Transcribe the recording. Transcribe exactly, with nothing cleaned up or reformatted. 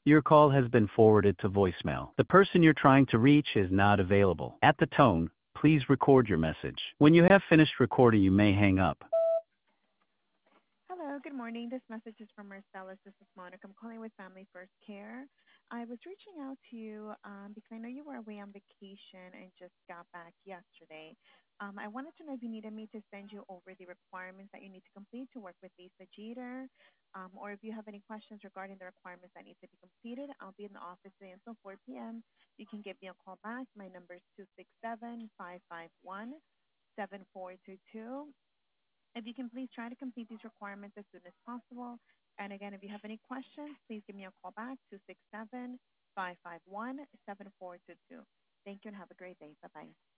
Your call has been forwarded to voicemail. The person you're trying to reach is not available. At the tone, please record your message. When you have finished recording, you may hang up. Hello, good morning. This message is from Marcellus. This is Monica. I'm calling with Family First Care. I was reaching out to you um, because I know you were away on vacation and just got back yesterday. Um, I wanted to know if you needed me to send you over the requirements that you need to complete to work with Lisa Jeter, um, or if you have any questions regarding the requirements that need to be completed. I'll be in the office today until four p.m. You can give me a call back. My number is two six seven, five five one, seven four two two. If you can please try to complete these requirements as soon as possible. And again, if you have any questions, please give me a call back, two six seven, five five one, seven four two two. Thank you and have a great day. Bye-bye.